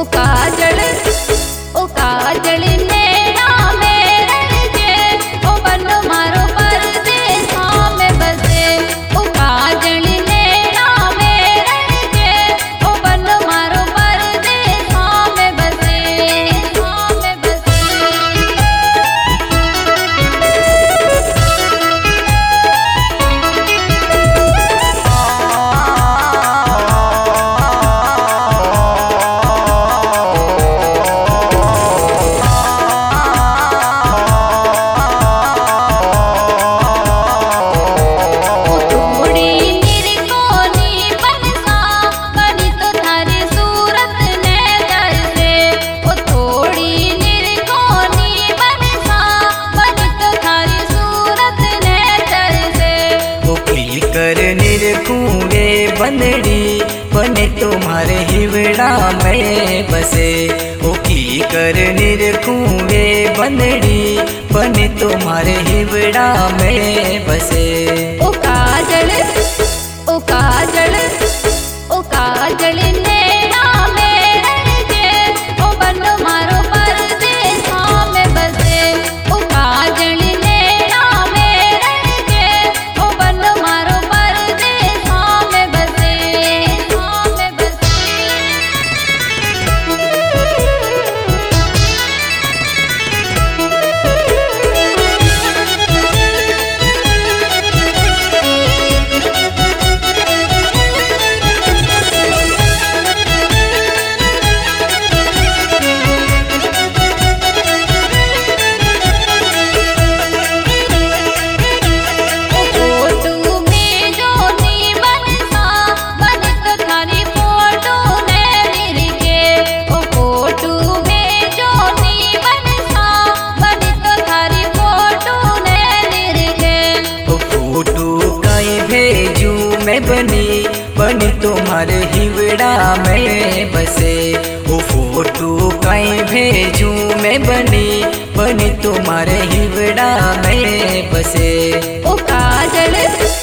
काजल नैना मेरे जे ओ बन मारो परदेसा में बसे। ओ काजल नैना मेरे जे ओ बन मारो परदेसा में बसे, में बसे। निरखूंगे बंदड़ी बने तुम्हारे हिवड़ा में बसे। ओ की कर निरखूंगे बंदड़ी बने तुम्हारे हिवड़ा में बसे। ओ काजल नैना मेरे जे ओ बन मारो परदेसा में बसे। ओ काजल नैना मेरे जे ओ बन मारो परदेसा में बसे, में बसे। बनी तुम्हारे हिवड़ा में बसे। वो फोटो कहीं भेजूं मैं बनी तुम्हारे हिवड़ा में बसे। ओ काजल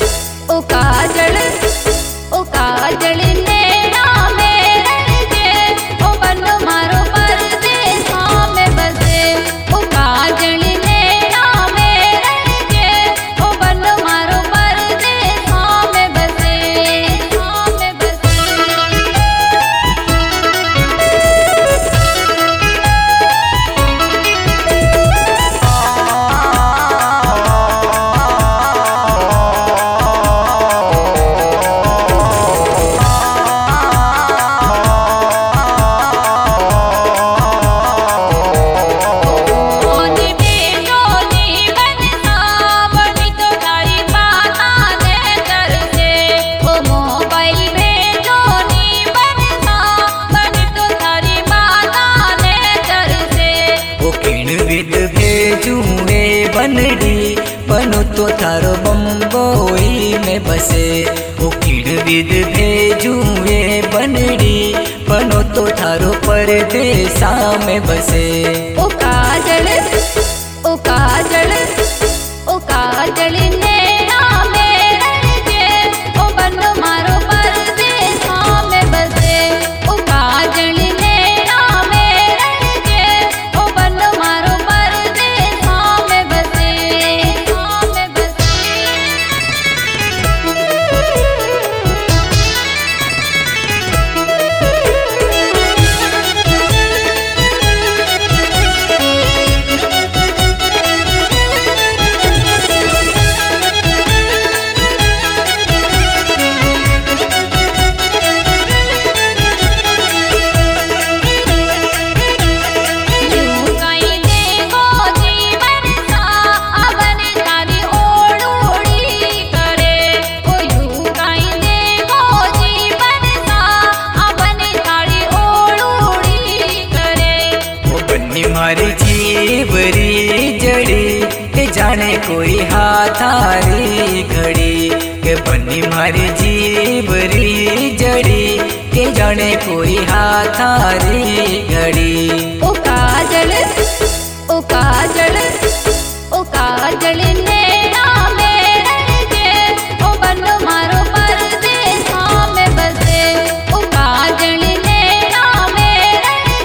नैना मेरे जे ओ बन मारो परदेसा में बसे। ओ काजल नैना मेरे जे ओ बन मारो परदेसा में बसे, में बसे। बनड़ी बनो तो थारो बम्बोई में बसे। ओ किड़विद भेजूए बनड़ी बनो तो थारो परदेसा में बसे। ओ काजल नैना मेरे जे ओ बन मारो परदेसा में बसे। ओ काजल नैना मेरे जे ओ बन मारो परदेसा में बसे, में बसे। मारी जीवरी जड़ी के जाने कोई हाथारी घड़ी के बनी मारी जीवरी जड़ी के जाने कोई हाथारी घड़ी। ओ काजल नैना मेरे जे ओ बन मारो परदेसा में बसे। ओ काजल नैना मेरे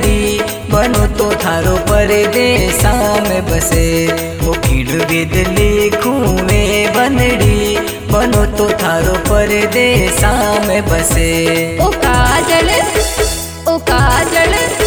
बनड़ी बनो तो थारो परदेसा में बसे ओ खीड़ विद लिखूए बनड़ी बनो तो थारो परदेसा में बसे ओ काजल